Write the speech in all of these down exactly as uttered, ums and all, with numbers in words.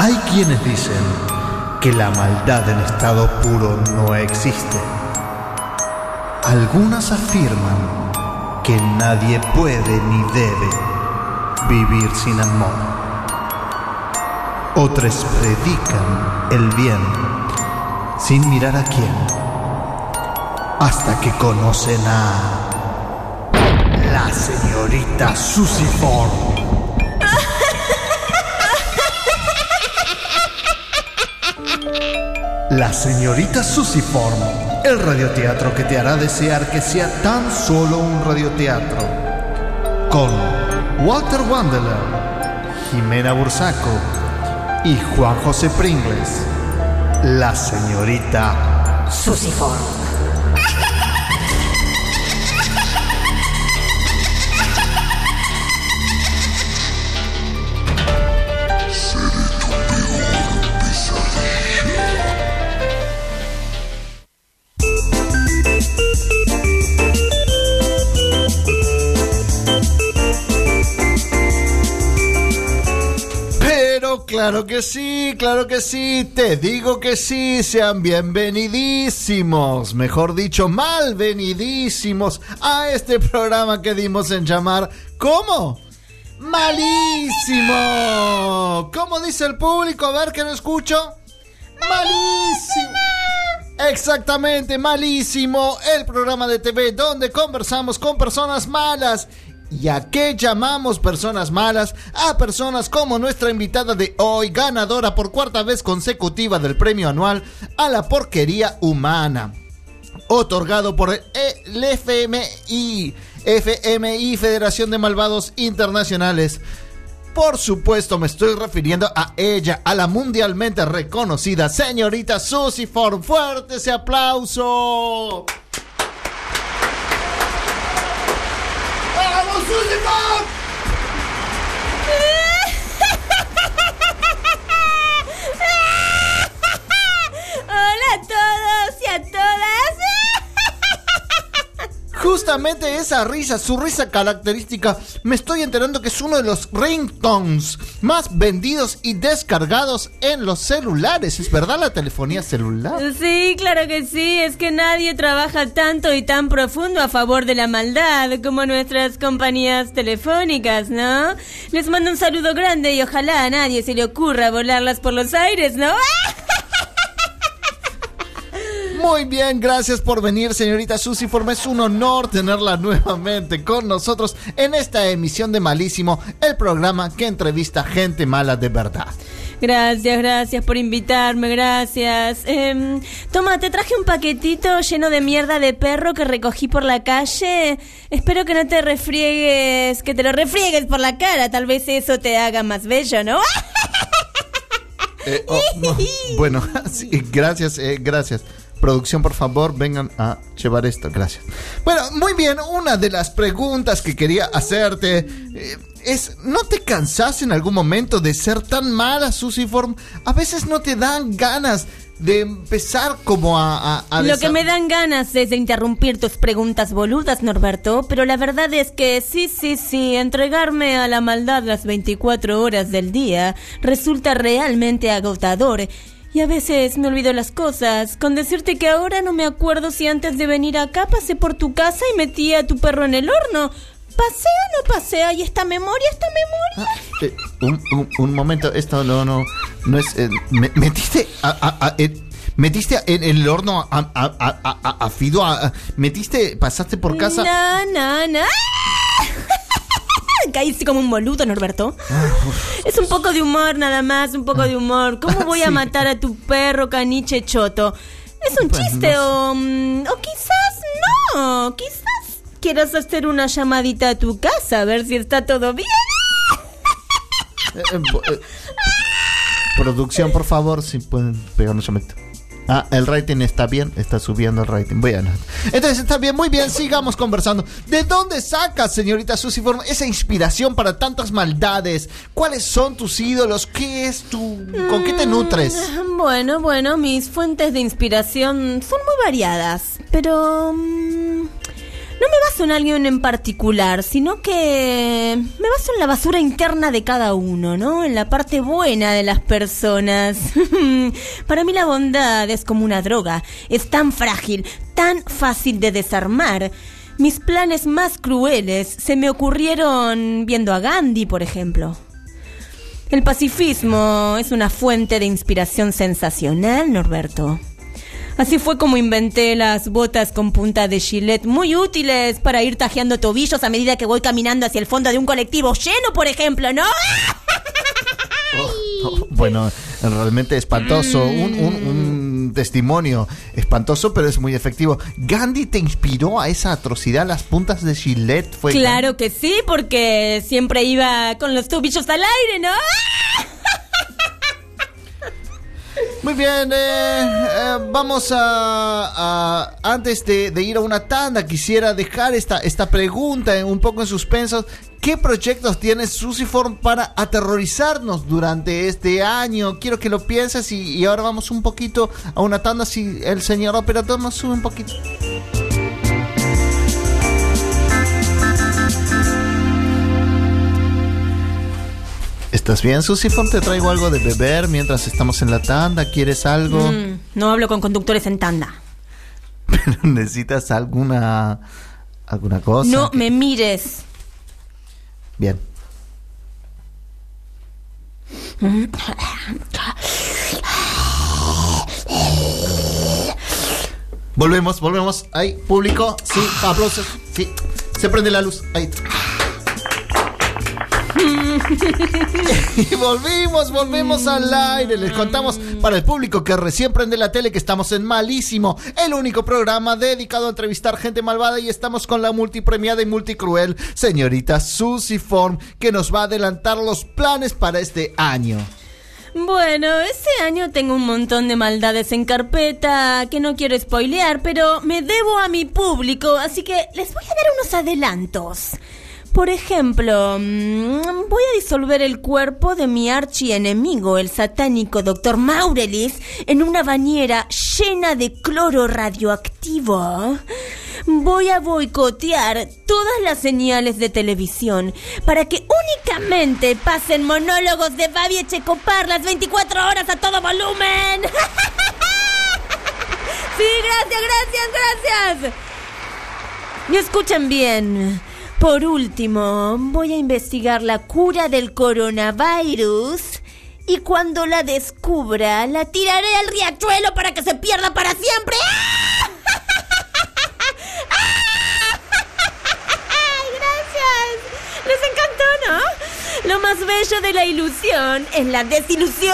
Hay quienes dicen que la maldad en estado puro no existe. Algunas afirman que nadie puede ni debe vivir sin amor. Otros predican el bien sin mirar a quién, hasta que conocen a la señorita Susie Ford. La señorita Susie Ford, el radioteatro que te hará desear que sea tan solo un radioteatro. Con Walter Wandeler, Jimena Bursaco y Juan José Pringles. La señorita Susie Ford. Claro que sí, claro que sí, te digo que sí, sean bienvenidísimos, mejor dicho, malvenidísimos a este programa que dimos en llamar, ¿cómo? ¡Malísimo! ¿Cómo dice el público? A ver, que no escucho. ¡Malísimo! Exactamente, malísimo, el programa de T V donde conversamos con personas malas. ¿Y a qué llamamos personas malas? A personas como nuestra invitada de hoy, ganadora por cuarta vez consecutiva del premio anual a la porquería humana, otorgado por el F M I, F M I, Federación de Malvados Internacionales. Por supuesto, me estoy refiriendo a ella, a la mundialmente reconocida señorita Susie Ford. ¡Fuerte ese aplauso! ¡Vamos, Susie Ford! Hola a todos y a todas. Justamente esa risa, su risa característica, me estoy enterando que es uno de los ringtones más vendidos y descargados en los celulares. ¿Es verdad la telefonía celular? Sí, claro que sí. Es que nadie trabaja tanto y tan profundo a favor de la maldad como nuestras compañías telefónicas, ¿no? Les mando un saludo grande y ojalá a nadie se le ocurra volarlas por los aires, ¿no? Muy bien, gracias por venir, señorita Susie Ford. Es un honor tenerla nuevamente con nosotros en esta emisión de Malísimo, el programa que entrevista gente mala de verdad. Gracias, gracias por invitarme, gracias. Eh, toma, te traje un paquetito lleno de mierda de perro que recogí por la calle. Espero que no te refriegues, que te lo refriegues por la cara. Tal vez eso te haga más bello, ¿no? Eh, oh, no. Bueno, sí, gracias, eh, gracias. Producción, por favor, vengan a llevar esto, gracias. Bueno, muy bien, una de las preguntas que quería hacerte eh, es, ¿no te cansás en algún momento de ser tan mala, Susie Ford? A veces no te dan ganas de empezar como a... a, a Lo desa- que me dan ganas es de interrumpir tus preguntas boludas, Norberto, pero la verdad es que sí, sí, sí, entregarme a la maldad las veinticuatro horas del día resulta realmente agotador. Y a veces me olvido las cosas. Con decirte que ahora no me acuerdo si antes de venir acá pasé por tu casa y metí a tu perro en el horno. ¿Pasea o no pasea? ¿Y esta memoria, esta memoria? Ah, eh, un, un, un momento, esto no, no, no es... Eh, me, metiste a... a, a eh, metiste en el horno a, a, a, a, a Fido, a, a, metiste, pasaste por casa... No, no, no. Caíste como un boludo, Norberto. Es un poco de humor nada más, un poco de humor. ¿Cómo voy a Sí. matar a tu perro caniche choto? ¿Es un Pues chiste no o, mm, o quizás no? Quizás quieras hacer una llamadita a tu casa a ver si está todo bien. Eh, eh, eh, producción, por favor, si pueden pegar un llamadito. Ah, el rating está bien, está subiendo el rating. Bueno, entonces está bien, muy bien, sigamos conversando. ¿De dónde sacas, señorita Susie Ford, esa inspiración para tantas maldades? ¿Cuáles son tus ídolos? ¿Qué es tu... ¿Con qué te nutres? Mm, Bueno, bueno, mis fuentes de inspiración son muy variadas, pero... mm, No me baso en alguien en particular, sino que me baso en la basura interna de cada uno, ¿no? En la parte buena de las personas. Para mí la bondad es como una droga. Es tan frágil, tan fácil de desarmar. Mis planes más crueles se me ocurrieron viendo a Gandhi, por ejemplo. El pacifismo es una fuente de inspiración sensacional, Norberto. Así fue como inventé las botas con punta de Gillette, muy útiles para ir tajeando tobillos a medida que voy caminando hacia el fondo de un colectivo lleno, por ejemplo, ¿no? Oh, oh, bueno, realmente espantoso, mm. un, un, un testimonio espantoso, pero es muy efectivo. ¿Gandhi te inspiró a esa atrocidad, las puntas de Gillette? ¿Fue claro Gandhi? Que sí, porque siempre iba con los tobillos al aire, ¿no? Muy bien, eh, eh, vamos a, a antes de, de ir a una tanda, quisiera dejar esta, esta pregunta un poco en suspenso. ¿Qué proyectos tiene Susiform para aterrorizarnos durante este año? Quiero que lo pienses y, y ahora vamos un poquito a una tanda, si el señor operador nos sube un poquito. ¿Estás bien, Susiform? Te traigo algo de beber mientras estamos en la tanda. ¿Quieres algo? Mm, no hablo con conductores en tanda. ¿Pero necesitas alguna alguna cosa? No que... me mires. Bien. Volvemos, volvemos. Ahí, público. Sí, aplausos. Sí, se prende la luz. Ahí. Y volvimos, volvimos al aire. Les contamos para el público que recién prende la tele que estamos en Malísimo, el único programa dedicado a entrevistar gente malvada, y estamos con la multipremiada y multicruel señorita Susiform, que nos va a adelantar los planes para este año. Bueno, este año tengo un montón de maldades en carpeta que no quiero spoilear, pero me debo a mi público, así que les voy a dar unos adelantos. Por ejemplo, voy a disolver el cuerpo de mi archienemigo, el satánico doctor Maurelis, en una bañera llena de cloro radioactivo. Voy a boicotear todas las señales de televisión para que únicamente pasen monólogos de Babi Echecopar las veinticuatro horas a todo volumen. Sí, gracias, gracias, gracias. Y escuchen bien. Por último, voy a investigar la cura del coronavirus y cuando la descubra, la tiraré al riachuelo para que se pierda para siempre. ¡Ay, gracias! Les encantó, ¿no? Lo más bello de la ilusión es la desilusión.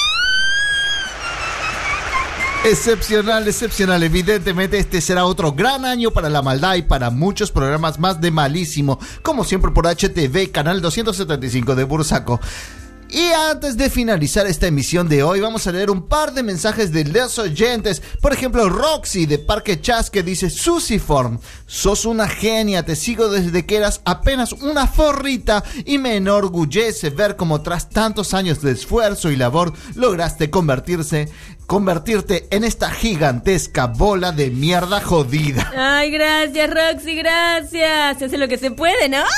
Excepcional, excepcional. Evidentemente este será otro gran año para la maldad y para muchos programas más de Malísimo, como siempre por H T V, canal doscientos setenta y cinco de Bursaco. Y antes de finalizar esta emisión de hoy, vamos a leer un par de mensajes de los oyentes. Por ejemplo, Roxy de Parque Chas, que dice: Susiform, sos una genia, te sigo desde que eras apenas una forrita y me enorgullece ver cómo tras tantos años de esfuerzo y labor lograste convertirse convertirte en esta gigantesca bola de mierda jodida. Ay, gracias, Roxy, gracias. Se hace lo que se puede, ¿no?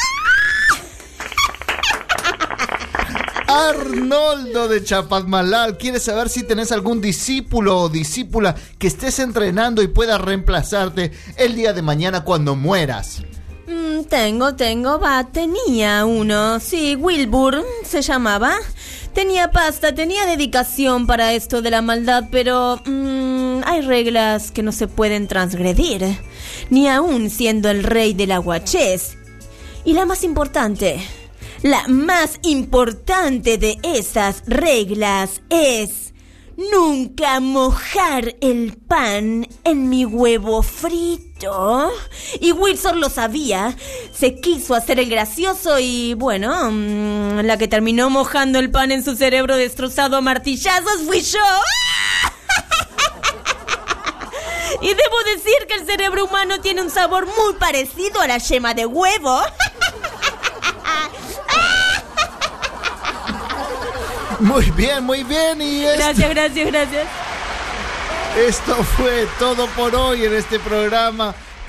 Arnoldo de Chapadmalal quiere saber si tenés algún discípulo o discípula que estés entrenando y pueda reemplazarte el día de mañana cuando mueras. Mm, tengo, tengo, va, tenía uno. Sí, Wilbur se llamaba. Tenía pasta, tenía dedicación para esto de la maldad, pero mmm, hay reglas que no se pueden transgredir, ni aún siendo el rey del aguachés. Y la más importante, la más importante de esas reglas es nunca mojar el pan en mi huevo frito. Y Wilson lo sabía. Se quiso hacer el gracioso y, bueno, mmm, la que terminó mojando el pan en su cerebro destrozado a martillazos fui yo. Y debo decir que el cerebro humano tiene un sabor muy parecido a la yema de huevo. Muy bien, muy bien. Y esto... Gracias, gracias, gracias. Esto fue todo por hoy en este programa.